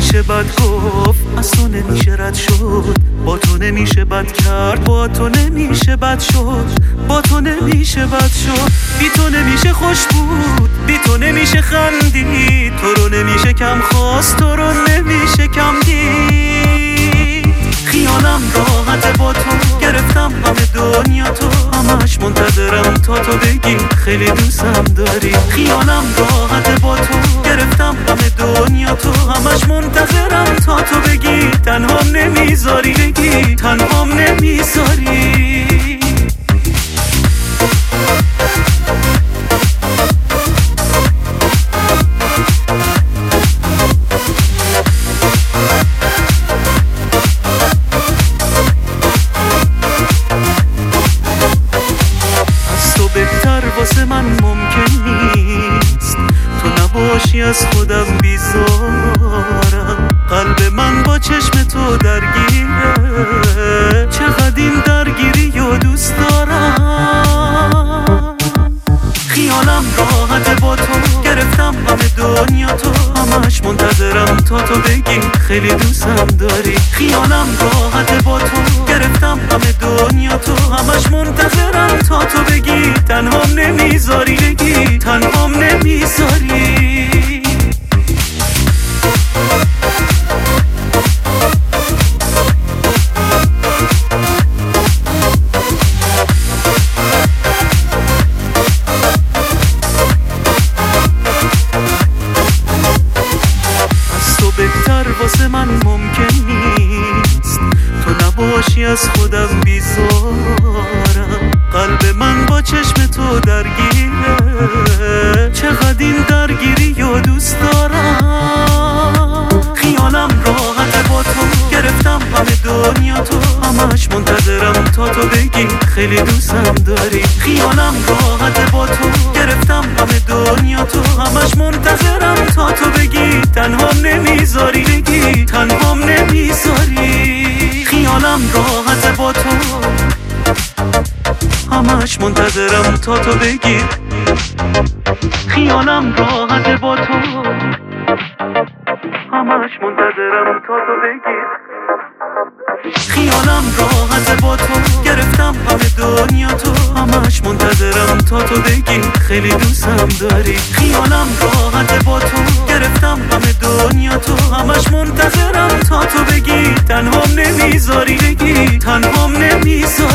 نمیشه بد گفت، از تو نمیشه رد شد، با تو نمیشه بد کرد، با تو نمیشه بد شد، با تو نمیشه بد شد. بی تو نمیشه خوش بود، بی تو نمیشه خندید، تو رو نمیشه کم خواست، تو رو نمیشه کم دید. خیالم راحته با تو، گرفتم همه دنیا تو، همش منتظرم تا تو بگی خیلی دوستم داری. خیالم راحته با تو، گرفتم همه دنیا تو، همش منتظرم تا تو بگی تنهام نمیذاری، بگی تنهام نمیذاری. بهتر واسه من ممکن نیست، تو نباشی از خودم بیزارم. قلب من با چشم تو درگیره، چقدر این درگیری و دوست دارم. خیالم راحته با تو، گرفتم همه دنیا تو، همش منتظرم تا تو بگی خیلی دوستم داری. خیالم راحته با تو، گرفتم همه دنیا تو، همش منتظرم تا تو بگی تنهام نمیذاری، بگی تنهام نمیذاری. بهتر واسه من ممکن نیست، تو نباشی از خودم بیزارم. قلب من با چشم تو درگیره، چقدر این درگیری و دوست دارم. خیالم راحته با تو، گرفتم همه دنیا تو، همش منتظرم تا تو بگی خیلی دوستم داری. خیالم راحته با تو، گرفتم همه دنیا تو، همش منتظرم تا تو بگی تنهام نمیذاری، بگی تنهام نمیذاری. خیالم راحته با تو، همش منتظرم تا تو بگی. خیالم راحته با تو، همش منتظرم تا تو بگی. خیالم راحته با تو، گرفتم همه دنیا تو، همش منتظرم تا تو بگی خیلی دوستم داری. خیالم راحته با تو، گرفتم همه دنیا تو، همش منتظرم تا تو بگی تنهام نمیذاری، بگی تنهام نمیذاری.